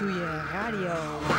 Ratatouille Radio.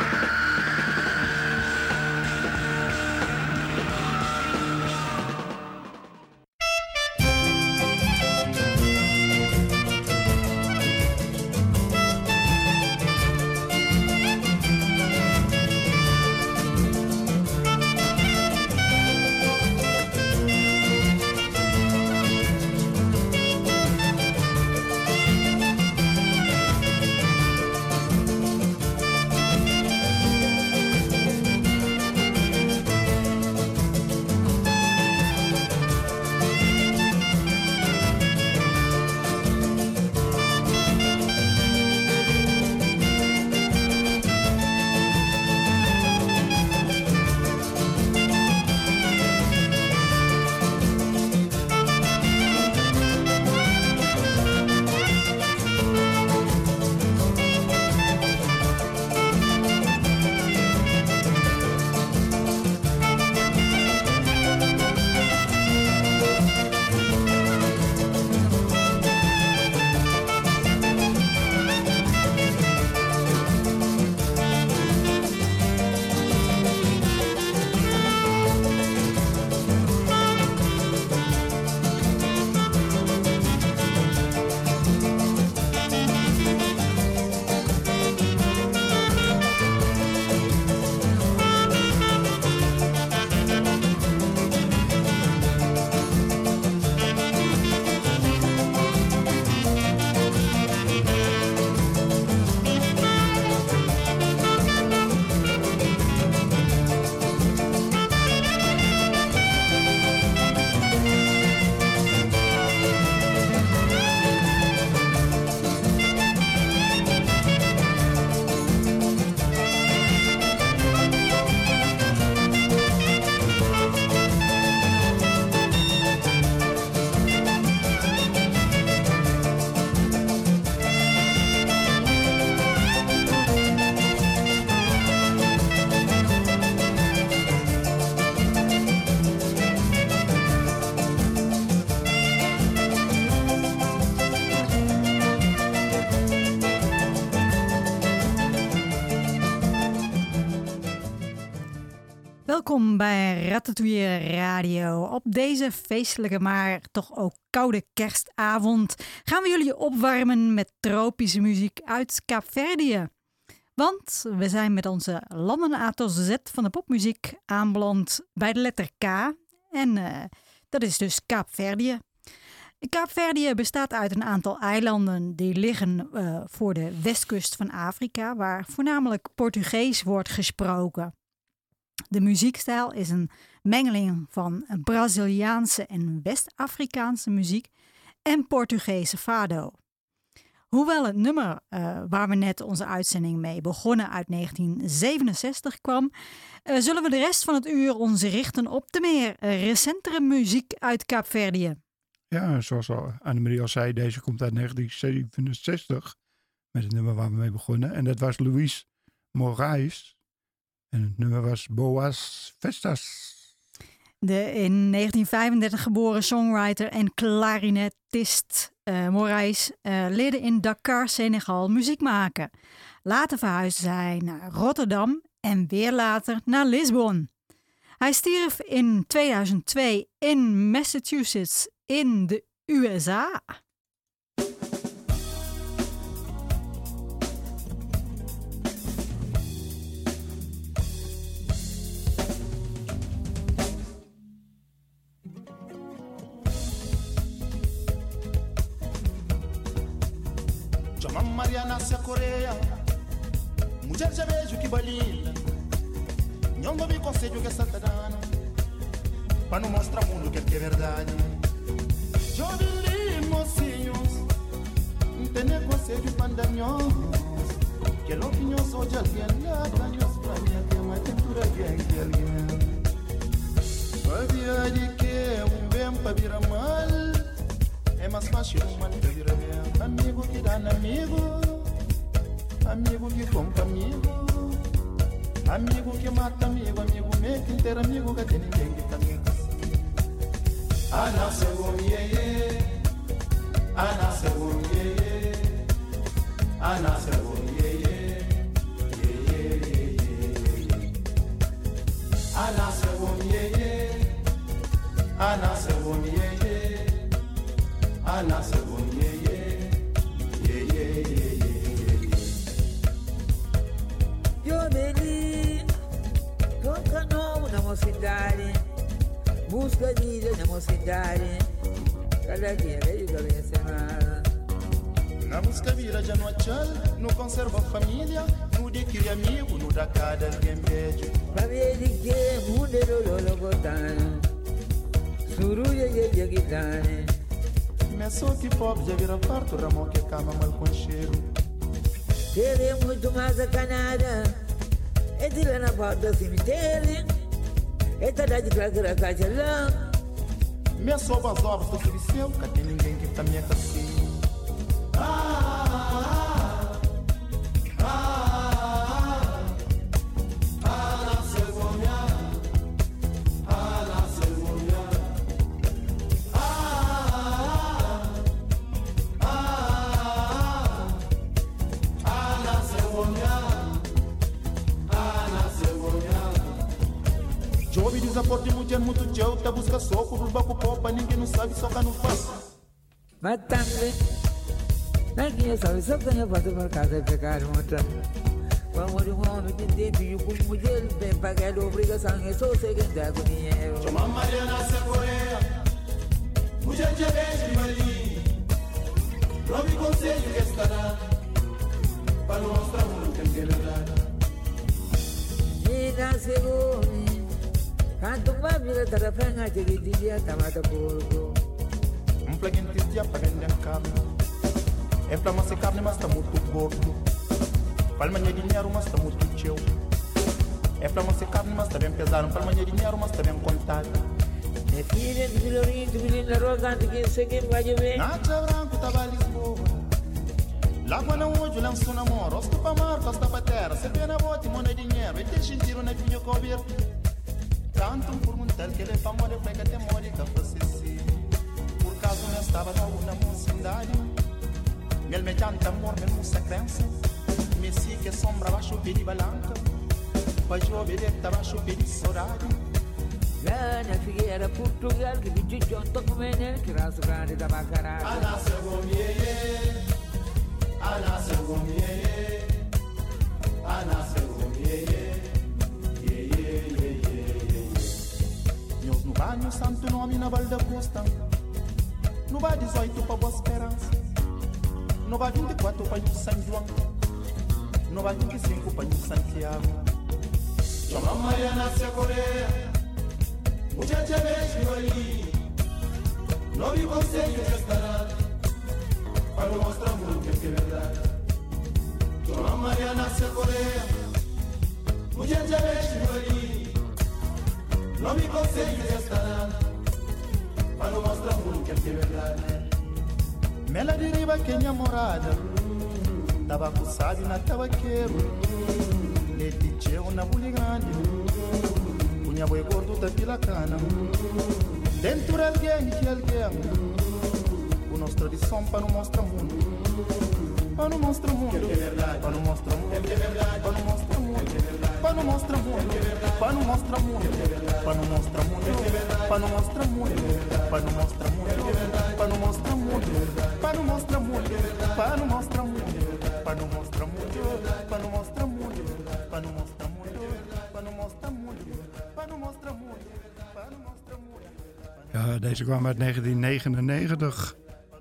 Welkom bij Ratatouille Radio. Op deze feestelijke, maar toch ook koude kerstavond gaan we jullie opwarmen met tropische muziek uit Kaapverdië. Want we zijn met onze landen A tot Z van de popmuziek aanbeland bij de letter K. En dat is dus Kaapverdië. Kaapverdië bestaat uit een aantal eilanden die liggen voor de westkust van Afrika, waar voornamelijk Portugees wordt gesproken. De muziekstijl is een mengeling van Braziliaanse en West-Afrikaanse muziek en Portugese fado. Hoewel het nummer waar we net onze uitzending mee begonnen uit 1967 kwam, zullen we de rest van het uur ons richten op de meer recentere muziek uit Kaapverdië. Ja, zoals Annemarie al zei, deze komt uit 1967 met het nummer waar we mee begonnen. En dat was Luis Moraes. En het nummer was Boas Festas. De in 1935 geboren songwriter en klarinetist Moraes leerde in Dakar, Senegal, muziek maken. Later verhuisde hij naar Rotterdam en weer later naar Lisbon. Hij stierf in 2002 in Massachusetts in de USA. Mariana se Coreia, mulher já vejo que balila, nhongo vi conselho que é satadana, para não mostrar ao mundo que é verdade. Jovem mocinhos, não tem conselho para dar nhongos, que não tinha só de alguém lá, para nós para mim que é uma aventura bem que alguém. Vai de que bem para virar mal. É mais fácil uma vira bem. Amigo que dá amigo, amigo que compra amigo, amigo que mata amigo, amigo meio que inteiro amigo que tem ninguém que tá amigo. Anase womiye, anase womiye, anase womiye, música vira já no achal, no conserva a família, no de que amigo, no da cada alguém beijo. Babi que mude lo botano, suruja ye gitane. Me sou que pobre já vira farto, ramo que cama mal com cheiro. Tere muito mais a canada, e tira na porta do cemitério, e tá de craqueira caixa lá. Me sou as obras do serviço, que tem ninguém que tá minha cassinha. Jovem desaporte muito tchau, tá busca soco, do baco popa, ninguém não sabe, só cá não faz. Matando, ninguém sabe, só que eu faço por casa e pegar monta. Vamos de um homem de dentro e o mulher bem pagar a obrigação, é só seguir da agonia. Chama Mariana Secoreia, mulher de beijo de Mali, não me conselho que estará, para mostrar o que é verdade. E na segunda, canto uma vida da franga de dia, tamada porco. Plug in this dia para vender carne. É para mas carne mas está muito gordo. Palma de dinheiro mas está muito cheio. É para mas carne mas está bem pesado. Palma de dinheiro mas está bem contado. É filha de Vilorinho, de menina arrogante que sei que vai ver. Nada branco estava Lisboa. Lá quando hoje lançou namoro, os para mar, costa para terra. Se pena bote, manda dinheiro. E deixa tiro na filha coberta. Tanto por um tel que ele para morrer, pega até morrer que processi. Por caso não estava na mocidade. Mel me janta amor, mel musa crença. Me si que sombra baixo pedi balanca. Pode obedecer baixo pedi saudade. Lá na Figueira, Portugal, que me diz John Tocumene, que raça grande da Bacará. Ana Segomieye, Ana Segomieye, Ana Segomieye. Meus no banho, santo nome na Val da Costa. No vai 18 para Boa Esperança. No vai 24 para o São João. No vai 25 para o Santiago. Chama Mariana Secoreia, mulher de beijo ali. Não me conselho que estará, para mostrar muito que é verdade. Chama Mariana Secoreia, mulher de beijo ali. Não me conselho que estará, para mostrar muito que é verdade. Mela de riba que minha morada, tabaco sabe na tabaqueiro. Leite cheio na bully grande, punha boi gordo da pila cana. Dentro alguém que alguém, o nosso tradição para não mostrar mundo. Para não mostrar mundo, para não mostrar mundo, para não mostrar mundo, para não mostrar mundo, para não mostrar mundo, para não mostrar mundo, para não mostrar mundo, para não mostrar mundo, para não mostrar mundo, para não mostrar mundo, para não mostrar mundo, para não mostrar mundo, para não mostrar mundo, para não mostrar mundo, para não mostrar mundo, para não mostrar mundo, para não mostrar mundo. Ja, deze kwam uit 1999.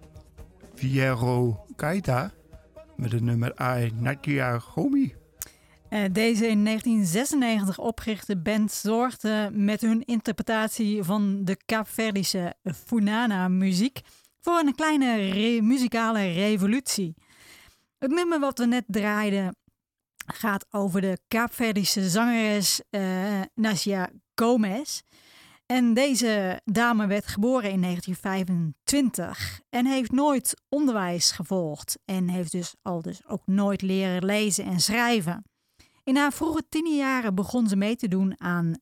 Fierro Keita met het nummer Ai Nakia Gomi. Deze in 1996 opgerichte band zorgde met hun interpretatie van de Kaapverdische Funana-muziek voor een kleine muzikale revolutie. Het nummer wat we net draaiden gaat over de Kaapverdische zangeres Nasia Gomez. En deze dame werd geboren in 1925 en heeft nooit onderwijs gevolgd en heeft dus ook nooit leren lezen en schrijven. In haar vroege tienerjaren begon ze mee te doen aan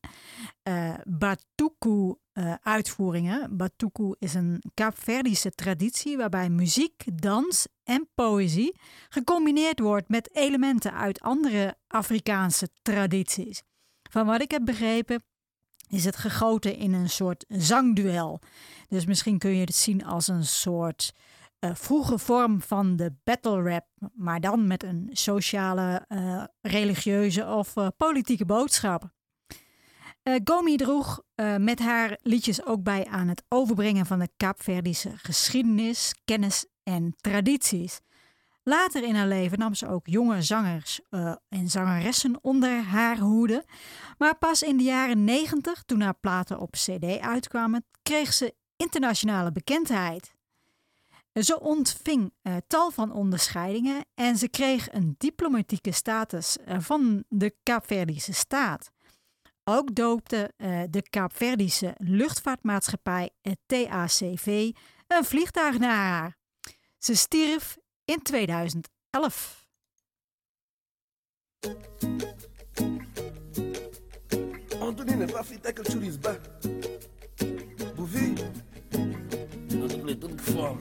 Batuku-uitvoeringen. Batuku is een Kaapverdische traditie waarbij muziek, dans en poëzie gecombineerd wordt met elementen uit andere Afrikaanse tradities. Van wat ik heb begrepen is het gegoten in een soort zangduel. Dus misschien kun je het zien als een soort vroege vorm van de battle rap, maar dan met een sociale, religieuze of politieke boodschap. Gomi droeg met haar liedjes ook bij aan het overbrengen van de Kaapverdische geschiedenis, kennis en tradities. Later in haar leven nam ze ook jonge zangers en zangeressen onder haar hoede. Maar pas in de jaren 90, toen haar platen op cd uitkwamen, kreeg ze internationale bekendheid. Ze ontving tal van onderscheidingen en ze kreeg een diplomatieke status van de Kaapverdische staat. Ook doopte de Kaapverdische luchtvaartmaatschappij TACV een vliegtuig naar haar. Ze stierf in 2011. Antonine, pas fit avec le churisba. Bouvi. Nous oublions toute forme.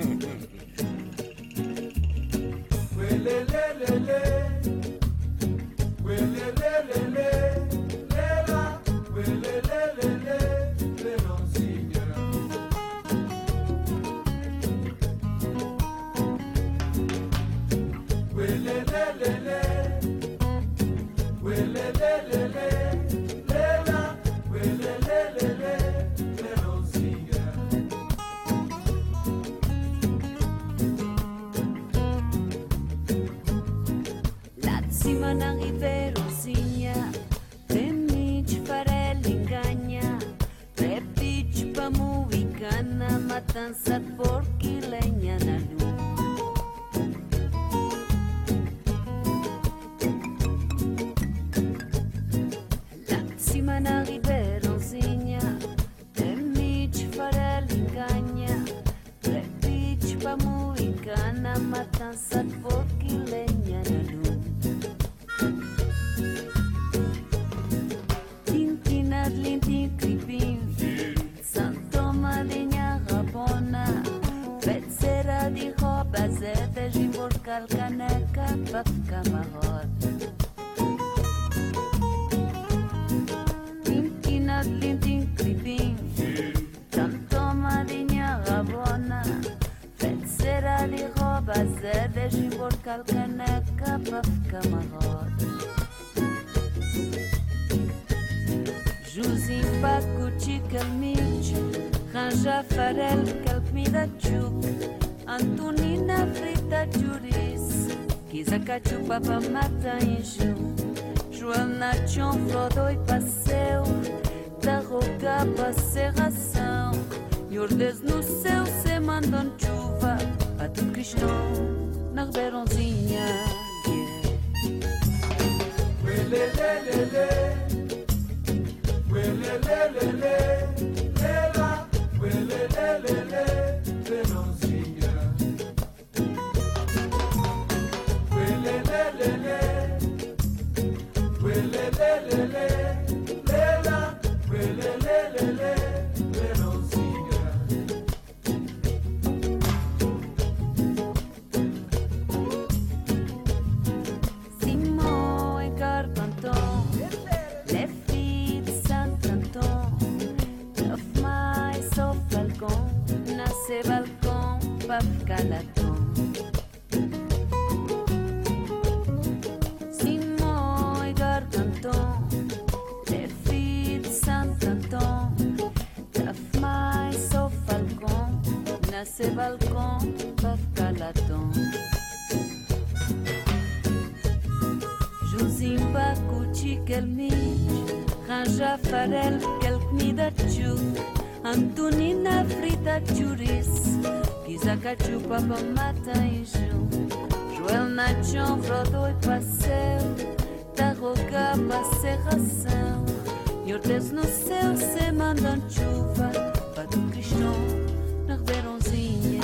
Cima na Riverozinha, Temite farela enganha, Repite pa Moicana, matança de porco e lenha na lua. Lá de cima na Riverozinha, Temite farela enganha, Repite pa Moicana, matança de porco e lenha na lua. Lintin cripin, Santo Madinha Rabona, Betsera di roupa, Zete, Jimborcal, Caneca, Papca Marot. Lintin cripin, Santo Madinha Rabona, Betsera di roupa, Zete, Jimborcal, Caneca, Papca Marot. Juzim Pacuti Calmich, Ranja Farel Calcmida Chuk, Antonina Frita Juris, Kizacachu Papa Mata Inju, Joel Nachon Frodo e Passeu, Tarroca Serração, Yordes no céu se mandam chuva, para tudo cristão, na Ribeirãozinha. Nesse balcão pra ficar latão. Juzimba cuti kelmich, Ranja farel kelkmida chuk, Antonina frita churis, Kizacachu papa mata inju, Joel Nachon Frodo e Passeu, Tarroca serração, Yordes no céu se mandam chuva, para do cristão na Ribeirãozinha.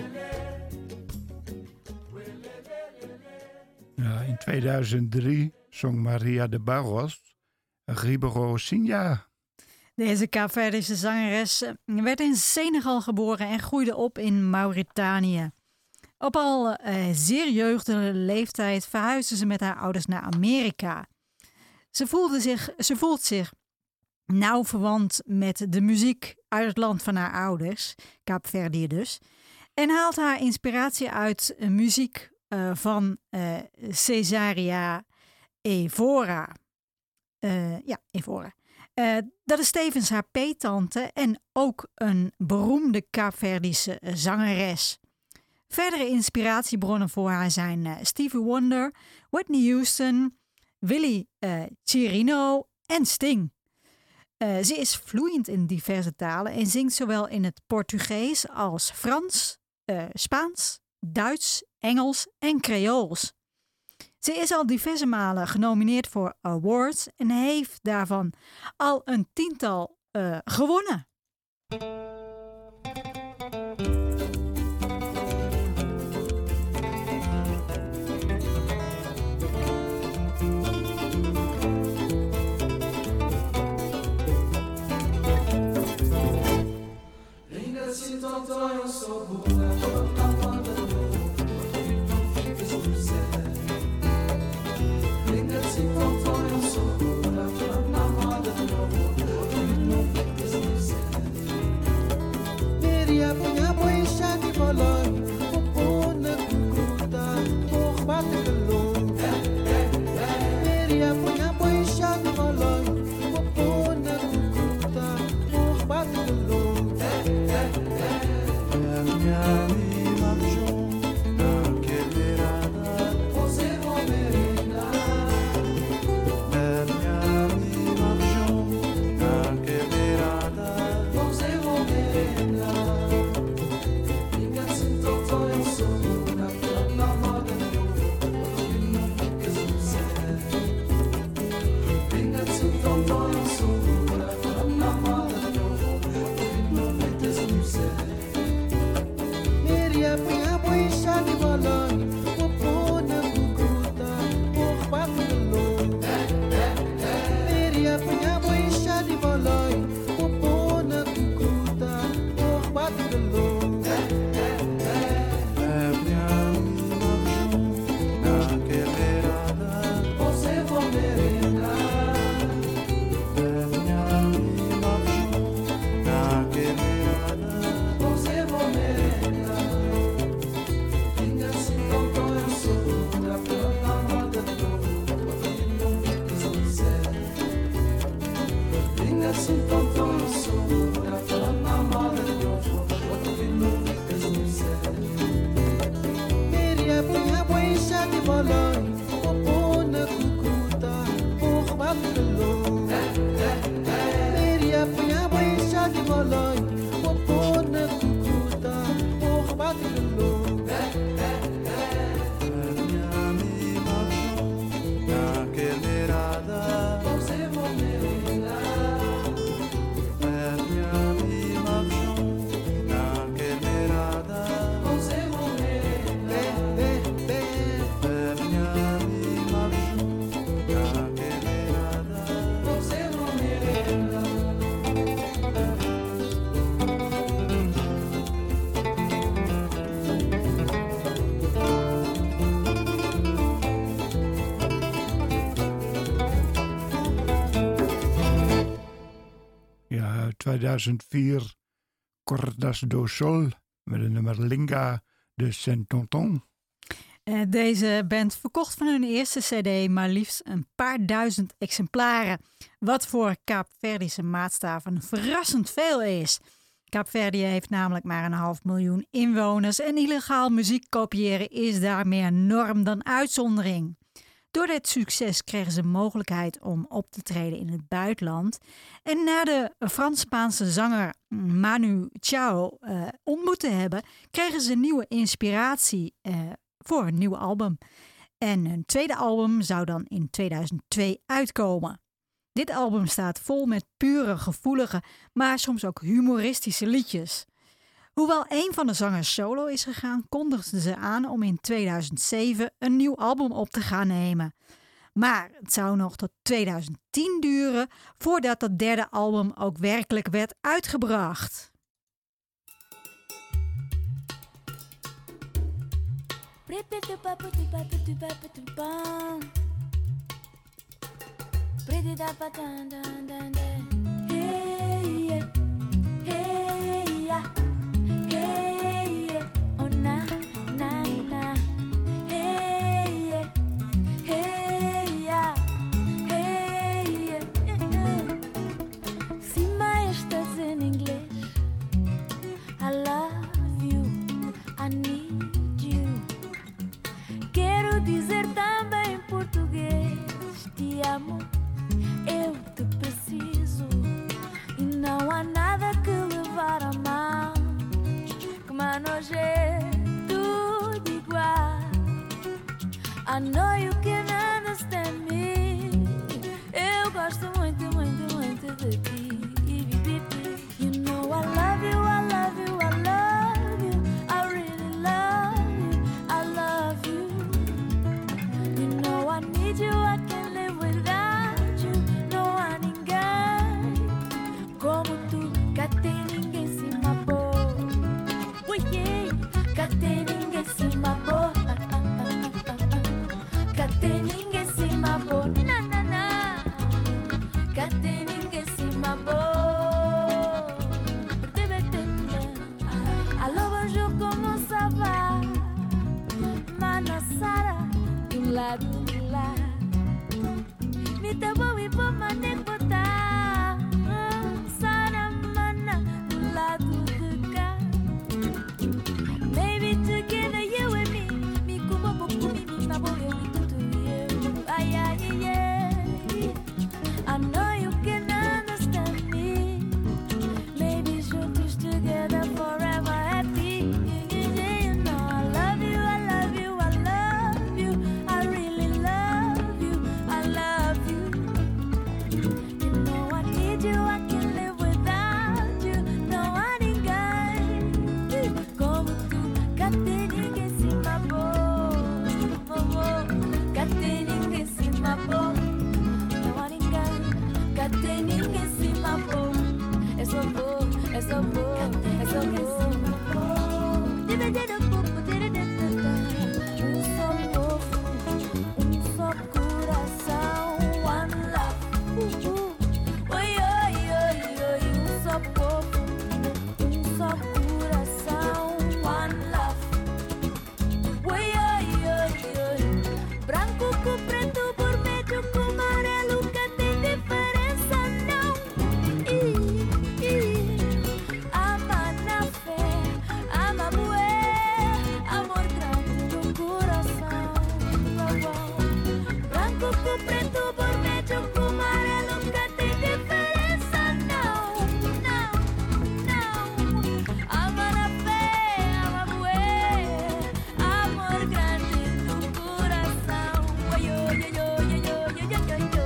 Ja, in 2003 zong Maria de Barros Ribeiro Sinha. Deze Kaapverdische zangeres werd in Senegal geboren en groeide op in Mauritanië. Op al zeer jeugdige leeftijd verhuisde ze met haar ouders naar Amerika. Ze voelt zich nauw verwant met de muziek uit het land van haar ouders, Kaapverdië dus, en haalt haar inspiratie uit muziek van Cesaria Evora. Evora. Dat is tevens haar peettante en ook een beroemde Kaapverdische zangeres. Verdere inspiratiebronnen voor haar zijn Stevie Wonder, Whitney Houston, Willy Chirino en Sting. Ze is vloeiend in diverse talen en zingt zowel in het Portugees als Frans, Spaans, Duits, Engels en Creools. Ze is al diverse malen genomineerd voor awards en heeft daarvan al een 10-tal gewonnen. Ja, 2004 Cordas do Sol met het nummer Linga de Saint-Tonton. Deze band verkocht van hun eerste cd maar liefst een paar duizend exemplaren. Wat voor Kaapverdische maatstaven verrassend veel is. Kaapverdië heeft namelijk maar 500.000 inwoners en illegaal muziek kopiëren is daar meer norm dan uitzondering. Door dit succes kregen ze mogelijkheid om op te treden in het buitenland. En na de Frans-Spaanse zanger Manu Chao ontmoet te hebben, kregen ze nieuwe inspiratie voor een nieuw album. En hun tweede album zou dan in 2002 uitkomen. Dit album staat vol met pure, gevoelige, maar soms ook humoristische liedjes. Hoewel een van de zangers solo is gegaan, kondigden ze aan om in 2007 een nieuw album op te gaan nemen. Maar het zou nog tot 2010 duren voordat dat derde album ook werkelijk werd uitgebracht. Dizer também em português: te amo, eu te preciso. E não há nada que levar a mal, que manoje tudo igual. I know you can understand me. Eu gosto muito, muito, muito de ti. You know I love you, I love you, I love you. I really love you, I love you. You know I need you, I can't live without you. Não há ninguém como tu, cá tem ninguém se mabou. Cá tem ninguém se mabou. Cá tem ninguém se mabou. Na na na. Cá tem ninguém se mabou. Alô, bonjour, comment ça va? Mana Sara, do lado de lá. Me tá bom e bom, mané botar. Sara, mana, do lado de cá. Maybe together you and me. Me como pouco, me na boa, eu e tudo eu. Ai, ai, ai. I know you can understand me. Maybe juntos together forever happy. You know I love you, I love you, I love you. I really love you, I love you. You know I need you, I can't live without you. Não há ninguém como tu, cá tem ninguém se mabou. Cá tem ninguém se mabou. Não há ninguém, cá tem ninguém se mabou. É só vou, é só vou, é só vou. Só coração, one love. Oi, oi, oi, oi, só povo, só coração, one love. Oi, oi, oi, oi, branco com preto, vermelho com amarelo, que tem diferença não. Ama na fé, ama bué, amor grande do coração. Branco com preto, vermelho com amarelo, que tem diferença não, não, não. Ama na fé, ama bué, amor grande do coração. Oi, oi, oi, oi, oi, oi, oi,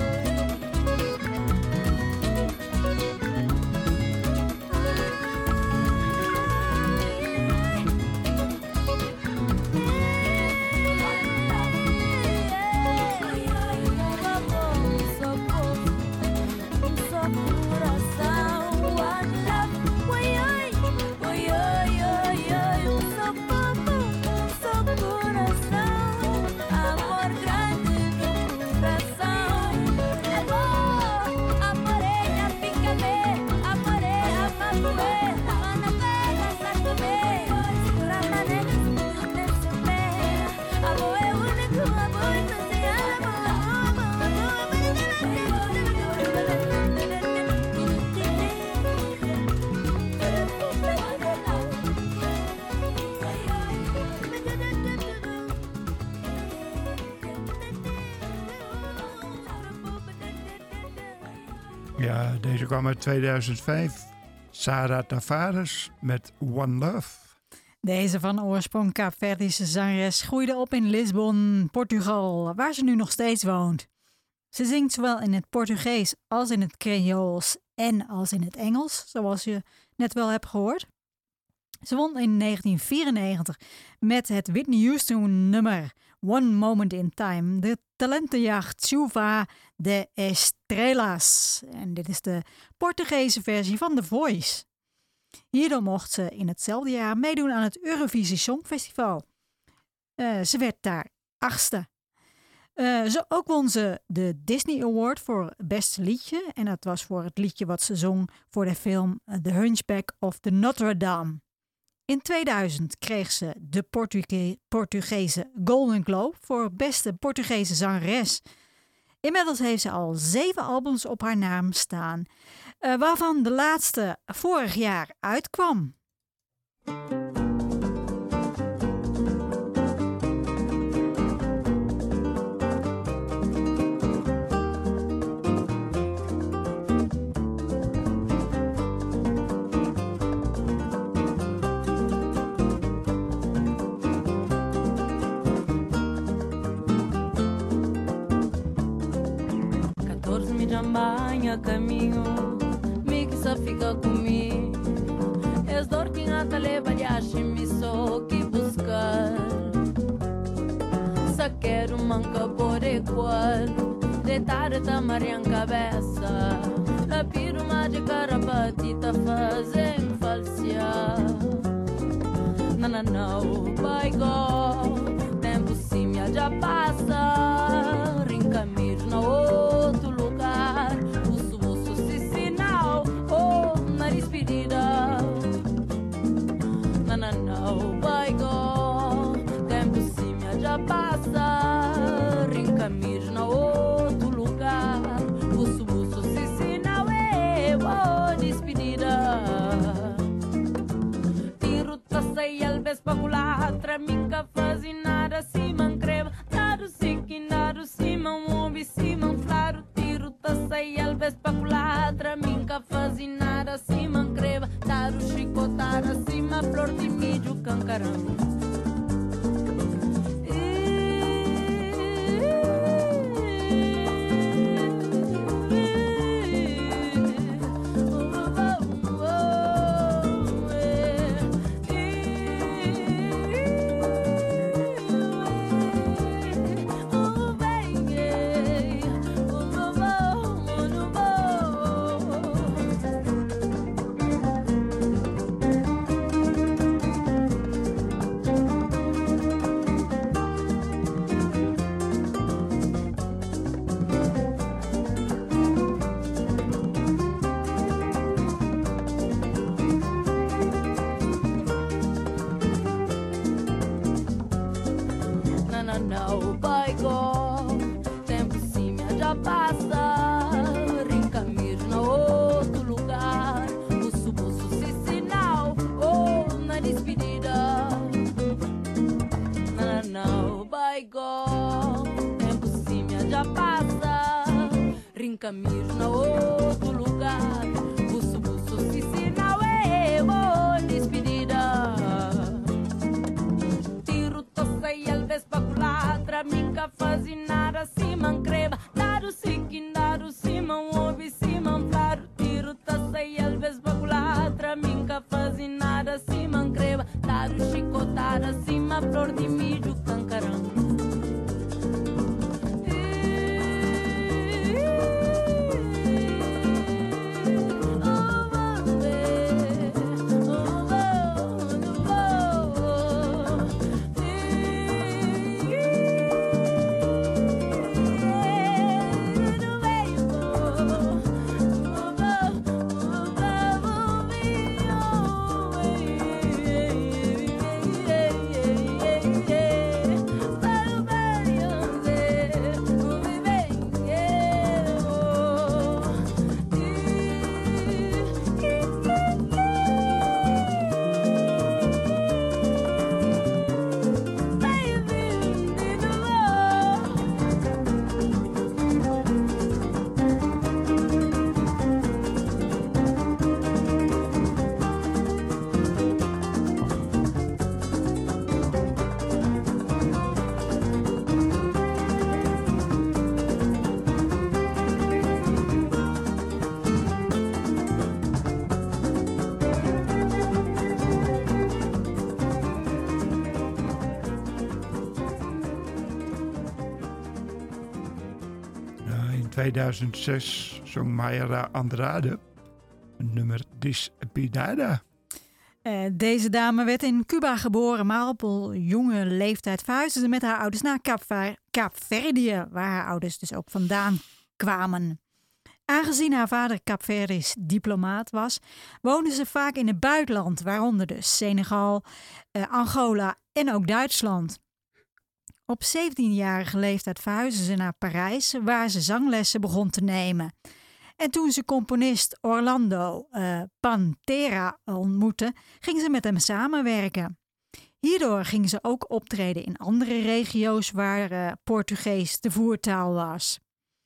Ja, deze kwam uit 2005. Sara Tavares met One Love. Deze van oorsprong Kaapverdische zangeres groeide op in Lisbon, Portugal, waar ze nu nog steeds woont. Ze zingt zowel in het Portugees als in het Creools en als in het Engels, zoals je net wel hebt gehoord. Ze won in 1994 met het Whitney Houston nummer One Moment in Time, de talentenjacht Chuva de Estrelas. En dit is de Portugese versie van The Voice. Hierdoor mocht ze in hetzelfde jaar meedoen aan het Eurovisie Songfestival. Ze werd daar 8e. Ook won ze de Disney Award voor beste liedje. En dat was voor het liedje wat ze zong voor de film The Hunchback of the Notre Dame. In 2000 kreeg ze de Portugese Golden Globe voor beste Portugese zangeres. Inmiddels heeft ze al 7 albums op haar naam staan, waarvan de laatste vorig jaar uitkwam. 14 me jambanha caminho, me que só fica comigo. És dor que nada leva de me só que buscar. Só quero manca por igual, deitar e tamarian cabeça. A piro mágica rapatita fazem falsear. Não, vai go, tempo sim já passa. Rincamir na outro lugar, buço se sinal, oh, na despedida. Não, vai go, tempo sim já passa. Rincamir na outro lugar, buço se sinal, oh, despedida. Sei alves paculatra, minca fazi nada, se mancreva, nada sique, nada se ouve, se flaro, tiro, sei alves paculatra, minca fazi nada, se mancreva, nada chicotada, cima flor de milho, cancarão. Não vai go, tempo sim já passa. Rincamir na outro lugar, buço se sinal, oh, na despedida. Não vai go, tempo sim já passa. Rincamir na outro lugar, buço se sinal, oh, despedida. Tiro tosse alves paculatra, minca fazi nada, se mancreva, dado sique, dado se ouve, se flaro, tiro tosse alves paculatra, minca fazi nada, se mancreva, dado chicotada, cima flor de milho, cancarão. 2006 zong Mayra Andrade het nummer Despedida. Deze dame werd in Cuba geboren, maar op een jonge leeftijd verhuisde ze met haar ouders naar Kaapverdië, waar haar ouders dus ook vandaan kwamen. Aangezien haar vader Kaapverdisch diplomaat was, woonde ze vaak in het buitenland, waaronder dus Senegal, Angola en ook Duitsland. Op 17-jarige leeftijd verhuisde ze naar Parijs, waar ze zanglessen begon te nemen. En toen ze componist Orlando Pantera ontmoette, ging ze met hem samenwerken. Hierdoor ging ze ook optreden in andere regio's waar Portugees de voertaal was.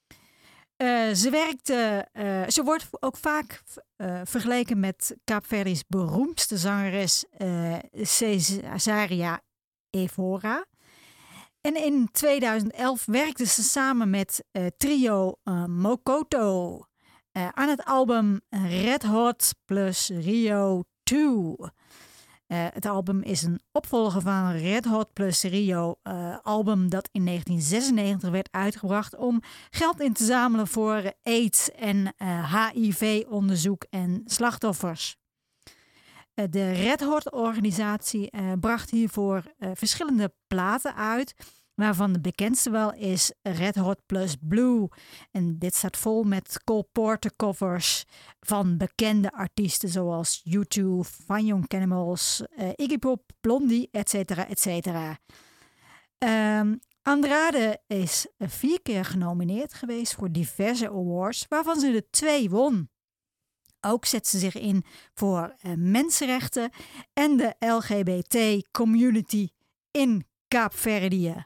Ze wordt ook vaak vergeleken met Kaapverdi's beroemdste zangeres Cesaria Evora. En in 2011 werkte ze samen met trio Mokoto aan het album Red Hot plus Rio 2. Het album is een opvolger van Red Hot plus Rio album dat in 1996 werd uitgebracht om geld in te zamelen voor AIDS en HIV-onderzoek en slachtoffers. De Red Hot organisatie bracht hiervoor verschillende platen uit, waarvan de bekendste wel is Red Hot plus Blue. En dit staat vol met Cole Porter covers van bekende artiesten zoals U2, Fine Young Cannibals, Iggy Pop, Blondie, etc. etc. Andrade is 4 keer genomineerd geweest voor diverse awards, waarvan ze er 2 won. Ook zet ze zich in voor mensenrechten en de LGBT-community in Kaapverdië.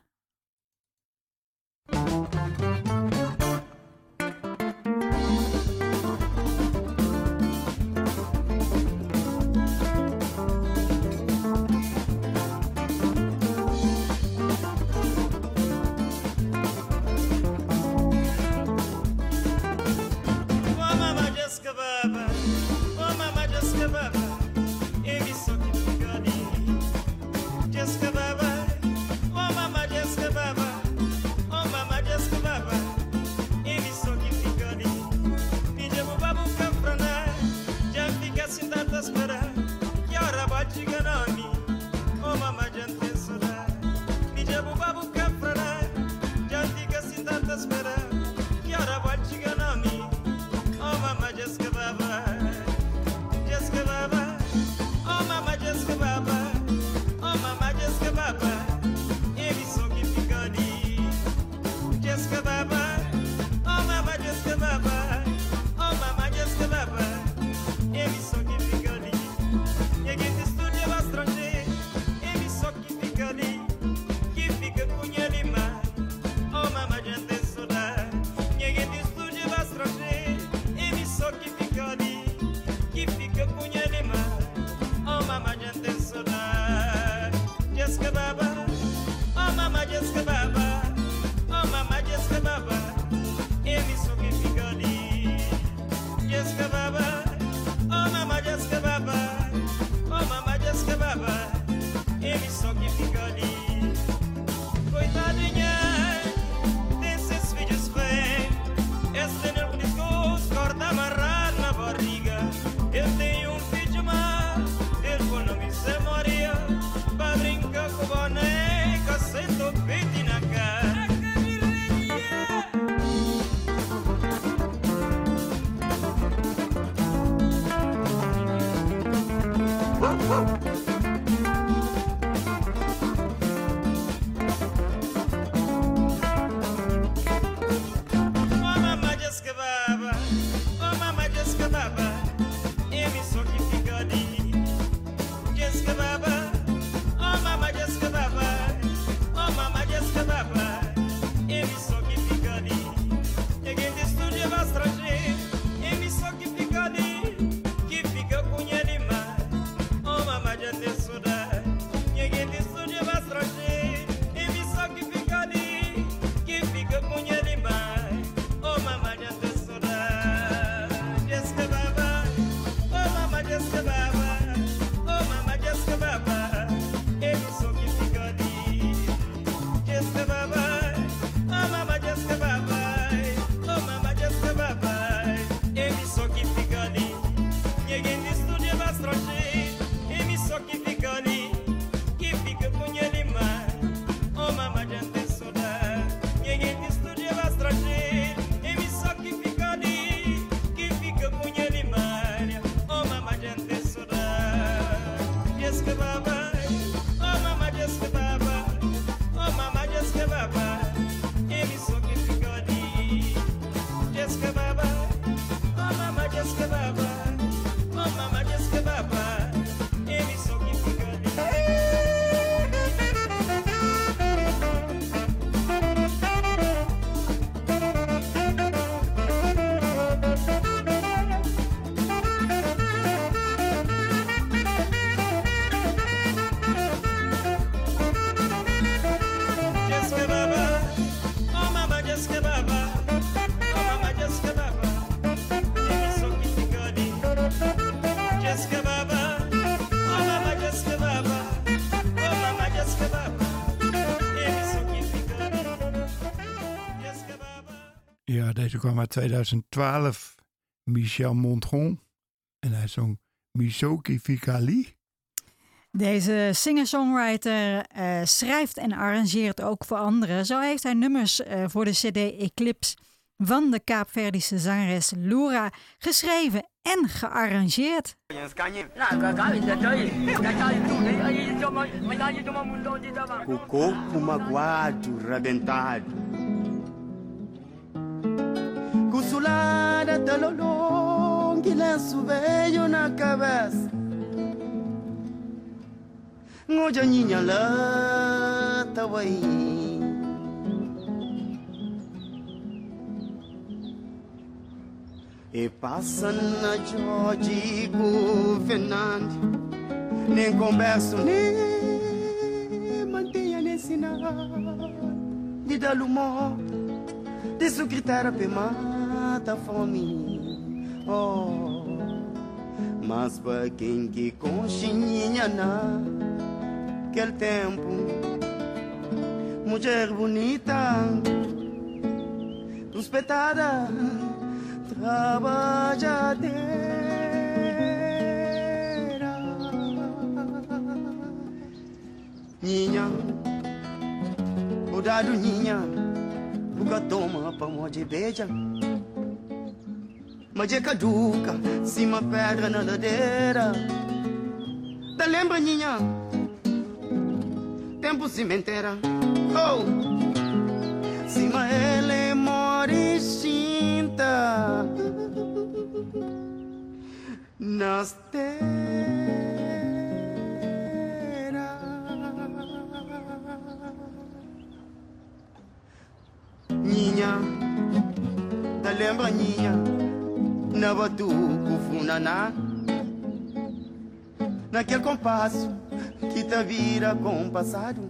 Just Deze kwam uit 2012. Michel Montgon. En hij zong Misoki Fikali. Deze singer-songwriter schrijft en arrangeert ook voor anderen. Zo heeft hij nummers voor de CD Eclipse van de Kaapverdische zangeres Lura geschreven en gearrangeerd. Cocô magoado, rabentado. Cossulada talolong, que lenço veio na cabeça. Ngojaninha lá, tawai. E passa na Jorge com Fernando. Nem converso, nem mantenha nem sinal. De dar lumor, de sucritar a mata a fome. Oh, mas para quem que conchinha naquele tempo, mulher bonita, respeitada, trabalhadeira. Ninha, cuidado ninha, nunca toma pra mó de beija. Mas é caduca, cima pedra na ladeira. Tá lembra ninha, tempo cimenteira. Oh, cima ele mora cinta. Nas Ninha, tá lembra ninha, na batuco funaná, naquele compasso que tá vira compassado.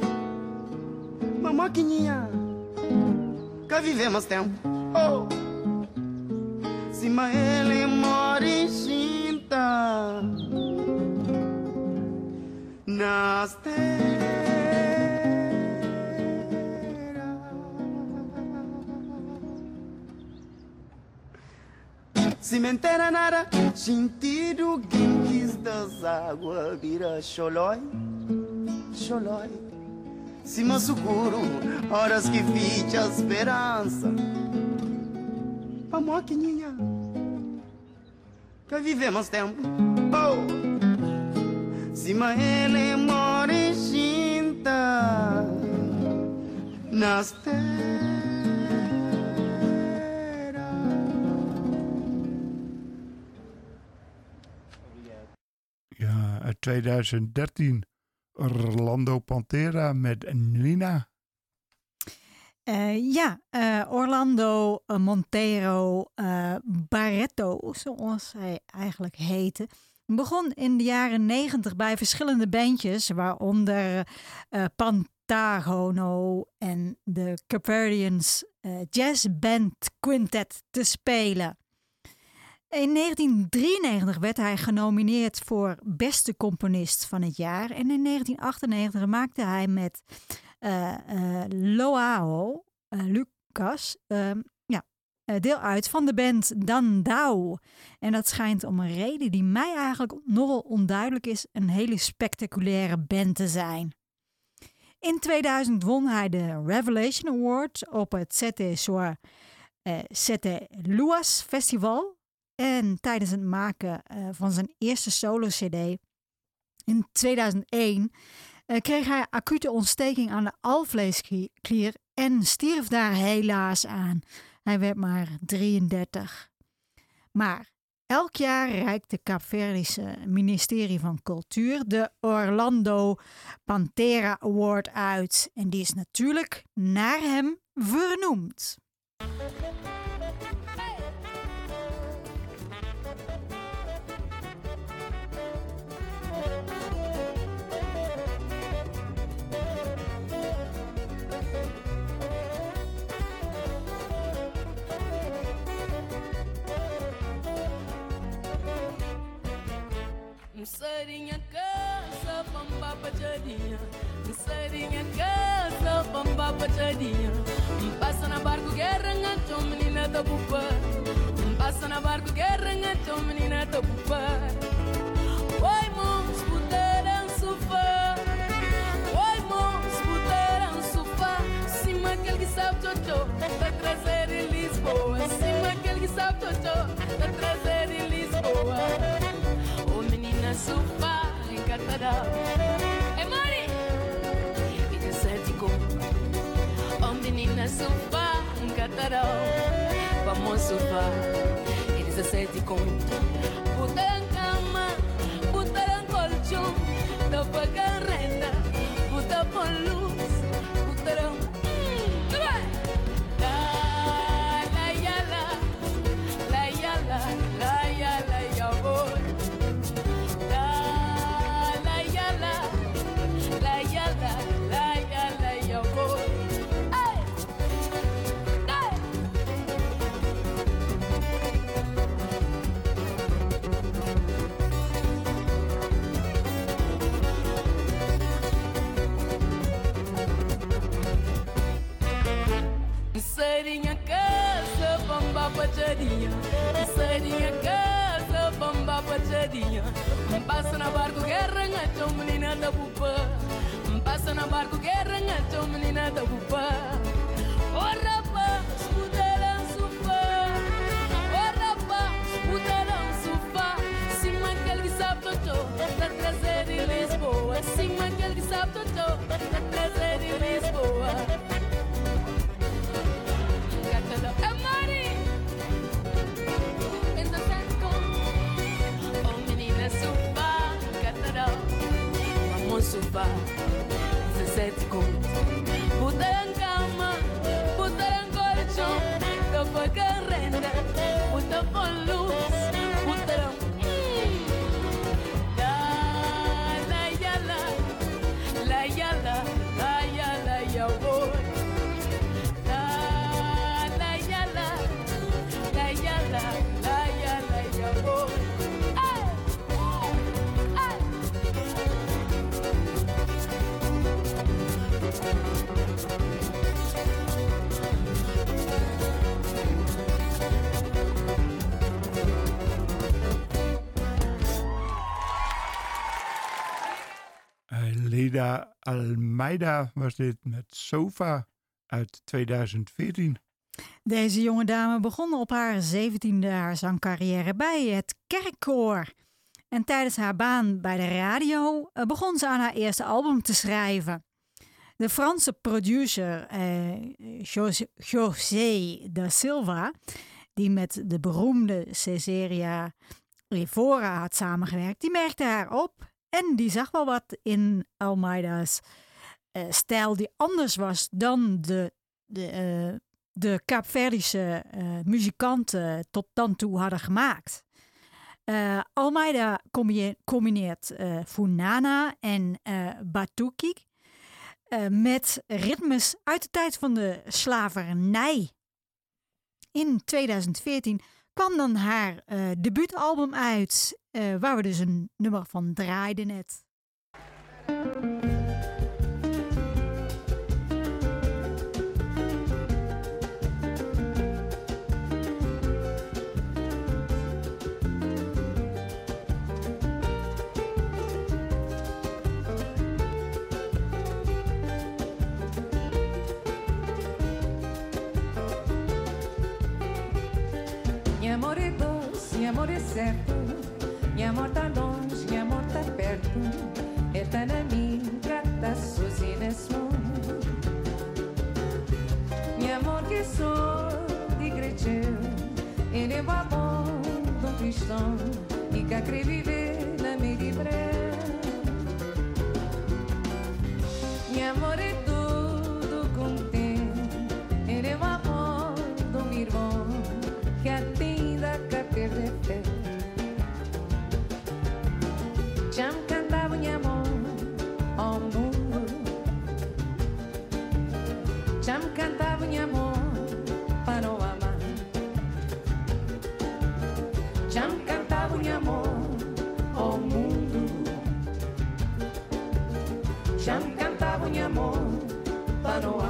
Mamoquinha, cá vivemos tempo. Oh, cima ele mora em cinta, nas cimenteira nada, sentido guinquis das águas vira xolói, xolói. Cima seguro, horas que ficha a esperança. Pamoquinha, que vivemos tempo. Oh, cima ele mora em cinta, nas Ja, uit 2013 Orlando Pantera met Nina. Orlando Montero Barreto, zoals hij eigenlijk heette, begon in de jaren 90 bij verschillende bandjes, waaronder Pentagono en de Caperdians Jazz Band Quintet te spelen. In 1993 werd hij genomineerd voor Beste Componist van het jaar. En in 1998 maakte hij met Loao Lucas deel uit van de band Dandau. En dat schijnt om een reden die mij eigenlijk nogal onduidelijk is, een hele spectaculaire band te zijn. In 2000 won hij de Revelation Award op het Sete Luas Festival. En tijdens het maken van zijn eerste solo-cd in 2001 kreeg hij acute ontsteking aan de alvleesklier en stierf daar helaas aan. Hij werd maar 33. Maar elk jaar reikt de Kaapverdische ministerie van Cultuur de Orlando Pantera Award uit. En die is natuurlijk naar hem vernoemd. Serinha cansa, pamba pajadinha. Serinha cansa, pamba pachadinha. Passa na barco guerra, engatou menina da pupa. Passa na barco guerra, engatou menina da pupa. Oi, mons, puteram sofá. Oi, mons, puteram sofá. Cima aquele que sabe tchotô, tá trazer em Lisboa. Cima aquele que sabe tchotô, tá trazer em Lisboa. Oh, menina sofá, encantada. É Mari! E de sete com. Oh, menina sofá, encantada. Vamos sofá. E 17 com. Puteram cama, puteram colchão. Tá pagando renda, puta por luz. Puteram. Sairinha casa, bamba pachadinha. Sairinha casa, bamba pachadinha. Passa na barco guerra, engatou menina da pupa. Passa na barco guerra, engatou menina da pupa. Oh rapaz, puteram sofá. Oh rapaz, puteram sofá. Cima aquele que sabe totó, tá trazer em Lisboa. Cima aquele que sabe totó, tá trazer em Lisboa. Sofá, 17 contos. Puteram cama, puteram colchão. Tô pagando renda, puta por luz. Puteram la yala, la yala, la yala, ya voy. La yala, la yala, la yala, ya voy. Leda Almeida was dit met Sofa uit 2014. Deze jonge dame begon op haar 17e haar zangcarrière bij het kerkkoor. En tijdens haar baan bij de radio begon ze aan haar eerste album te schrijven. De Franse producer José da Silva, die met de beroemde Cesaria Evora had samengewerkt, die merkte haar op en die zag wel wat in Almeida's stijl die anders was dan de Kaapverdische muzikanten tot dan toe hadden gemaakt. Almeida combineert funana en batuque met ritmes uit de tijd van de slavernij. In 2014 kwam dan haar debuutalbum uit, waar we dus een nummer van draaiden net. Minha amor é doce, minha amor é certo. Minha amor tá longe, minha amor tá perto. Está na minha gata sozinha mundo. Minha amor que sou de igreja, ele é bom de um cristão e que quer viver na minha libre. Minha amor é tudo contente, ele é bom de um irmão que atenda que perde fé. Já me cantava minha amor ao mundo. Já me cantava minha amor para o amar. Já me cantava minha amor ao mundo. Já me cantava minha amor para o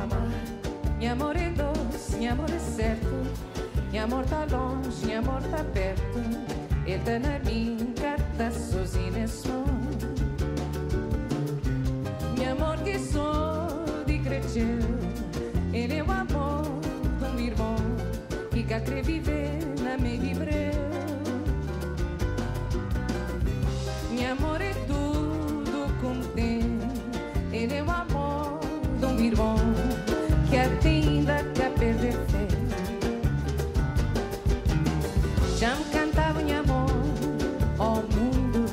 minha amor é certo. Minha amor tá longe, minha amor tá perto. Ele tá na minha, tá sozinho nesse mundo. Minha amor que sou de cresceu. Ele é o amor de um irmão que quer viver na minha vibreu. Minha amor é tudo como tem. Ele é o amor de um irmão que até ainda quer perder fé. Já me cantava minha amor ao mundo.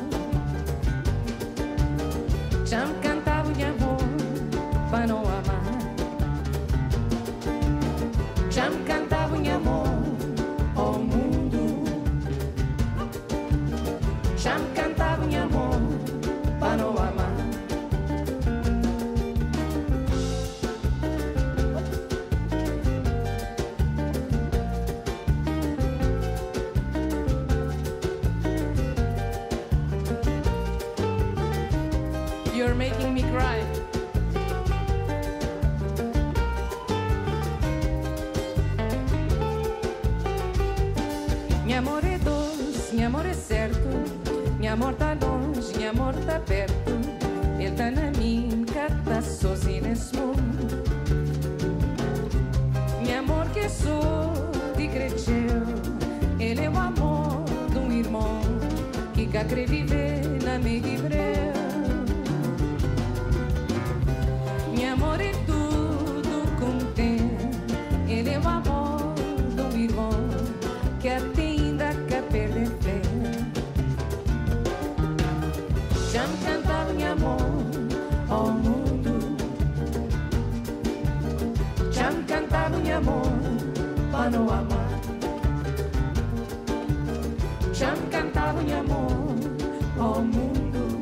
Já me cantava minha amor para não amar. Já me cantava minha amor ao mundo. Já me cantava minha amor para não amar. You're making me cry. Minha amor é doce, minha amor é certo. Minha amor tá longe, minha amor tá perto. Ele tá na minha, tá sozinho nesse mundo. Minha amor que sou de cresceu. Ele é o amor de um irmão que quer viver na minha vibreu. Minha amor é tudo como tem. Ele é o amor de um irmão que até ainda quer perder fé. Já me cantava minha amor ao mundo. Já me cantava minha amor para não amar. Já me cantava minha amor ao mundo.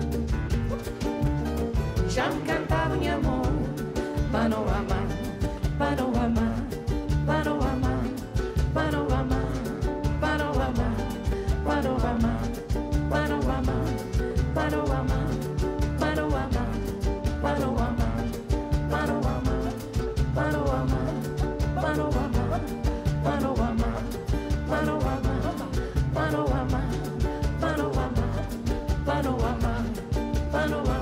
Já me cantava minha amor para não amar, para não amar, para não amar, para não amar, para não amar, para não amar, para não amar, para não amar, para não amar, para não amar, para não amar, para não amar, para não amar, para não amar, para não amar, para não amar, para não amar, para não amar, para não amar.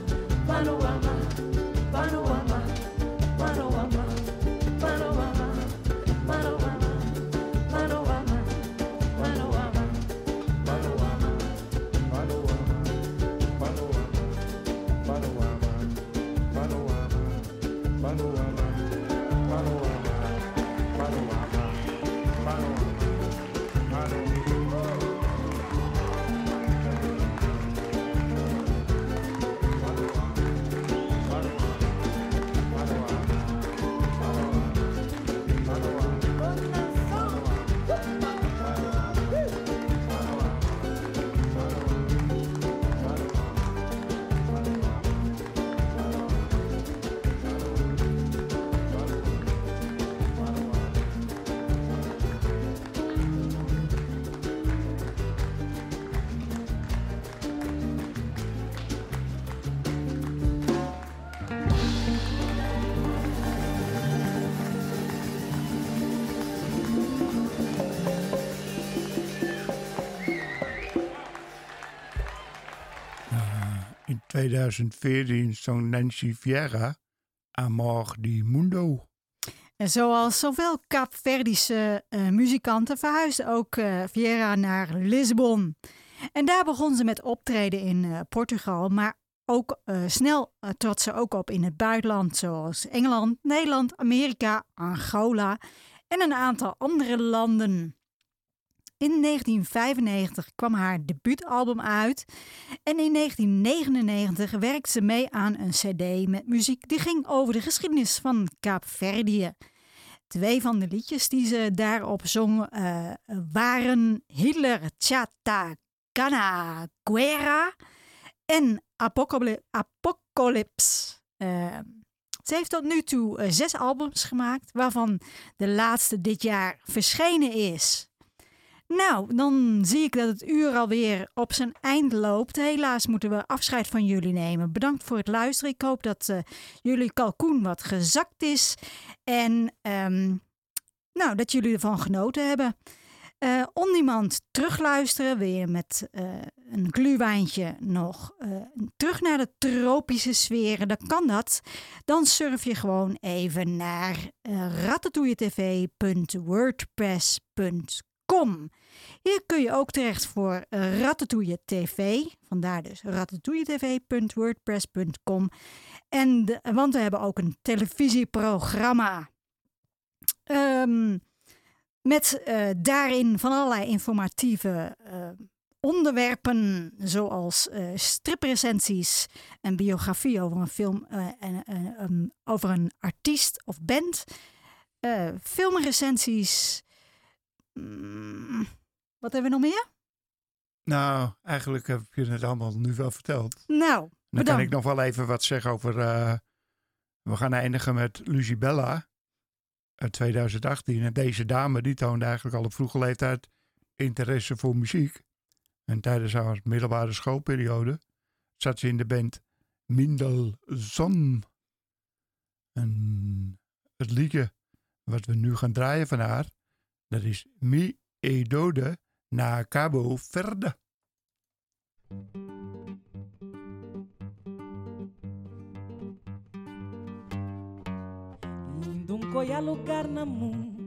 In 2014 zong Nancy Vieira Amor di Mundo. En zoals zoveel Kaapverdische muzikanten verhuisde ook Vieira naar Lissabon. En daar begon ze met optreden in Portugal, maar ook snel trad ze ook op in het buitenland, zoals Engeland, Nederland, Amerika, Angola en een aantal andere landen. In 1995 kwam haar debuutalbum uit en in 1999 werkte ze mee aan een cd met muziek die ging over de geschiedenis van Kaapverdië. 2 van de liedjes die ze daarop zong waren Hitler Chata Gana Guerra en Apocalypse. Ze heeft tot nu toe 6 albums gemaakt, waarvan de laatste dit jaar verschenen is. Nou, dan zie ik dat het uur alweer op zijn eind loopt. Helaas moeten we afscheid van jullie nemen. Bedankt voor het luisteren. Ik hoop dat jullie kalkoen wat gezakt is. En Nou, dat jullie ervan genoten hebben. On demand terugluisteren. Wil je met een glühwijntje nog terug naar de tropische sferen? Dan kan dat. Dan surf je gewoon even naar ratatouilletv.wordpress.com. Hier kun je ook terecht voor Ratatouille TV. Vandaar dus ratatouilletv.wordpress.com. Want we hebben ook een televisieprogramma. Met daarin van allerlei informatieve onderwerpen, zoals striprecensies, een biografie over een film en over een artiest of band, filmrecensies. Wat hebben we nog meer? Nou, eigenlijk heb je het allemaal nu wel verteld. Nou, dan kan ik nog wel even wat zeggen over... we gaan eindigen met Lucibella uit 2018. En deze dame die toonde eigenlijk al op vroege leeftijd interesse voor muziek. En tijdens haar middelbare schoolperiode zat ze in de band Mendelssohn. En het liedje wat we nu gaan draaien van haar, dat is Mi Edode na Cabo Verde. Lindo qualquer lugar no mundo,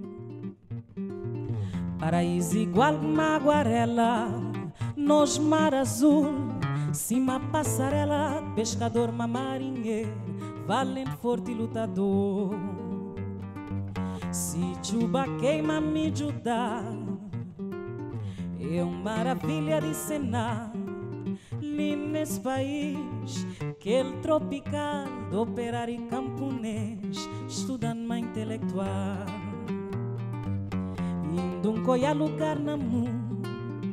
paraíso igual uma aguarela, nos mar azul, cima passarela, pescador, marinheiro, valente, forte e lutador. Se chuva queima me ajudar, é uma maravilha de cenar. Ali nesse país, aquele tropical do operário camponês, estudando-me intelectual. Indo qualquer lugar no mundo,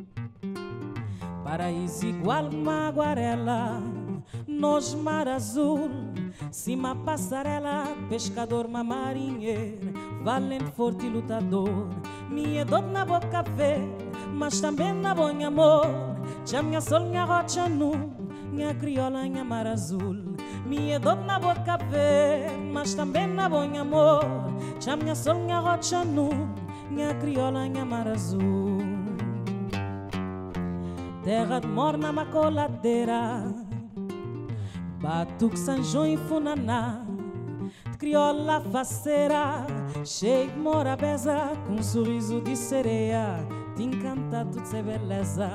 paraíso igual uma aguarela, nos mar azul, cima passarela, pescador, marinheiro, valente, forte e lutador. Minha dor na boca vê, mas também na bom amor. Já minha sol, minha rocha nu, minha crioula, minha mar azul. Minha dor na boca vê, mas também na bom amor. Já minha sol, minha rocha nu, minha crioula, minha mar azul. Terra de morna, macoladeira, Batuque, São João e Funaná, de crioula faceira, cheio de morabeza, com um sorriso de sereia, te encanta tudo ser beleza.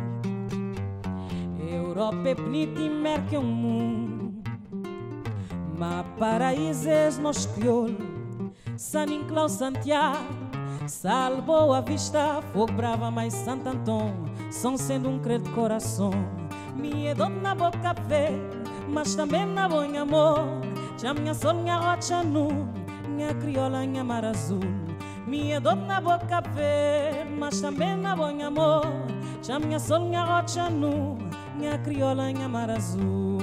Europa é bonita e merque é um mundo, mas paraísos nos crioulos, San Inclau, Santiago, Sal, Boa Vista, Fogo Brava, mais Santo Antônio, são sendo um credo de coração. Minha dor na boca vê, mas também na bom amor. Já minha sol, minha rocha nu, minha crioula, minha mar azul. Minha dor na boca vê, mas também na bom amor. Já minha sol, minha rocha nu, minha crioula, minha mar azul.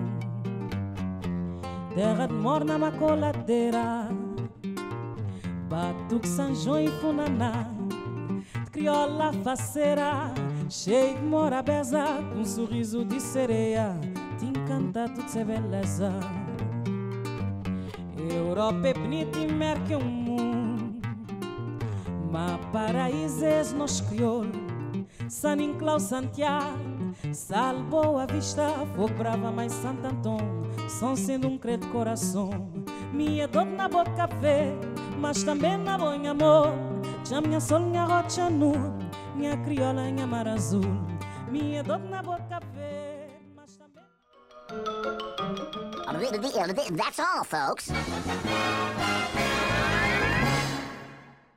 Terra de morna, macoladeira, Batuque, São João e Funaná, de crioula faceira, cheio de morabeza, com um sorriso de sereia, te encanta tudo ser beleza. Europa é bonita e merque um mundo, mas paraísos nos crioulos, San Inclau, Santiago, Sal, Boa Vista, Fogo Brava, mais Santo Antônio, são sendo um credo de coração. Minha dor na boca vê, mas também na bom amor. Já minha sol, minha rocha nu, minha crioula, minha mar azul. Minha dor na boca vê, mas também... That's all, folks.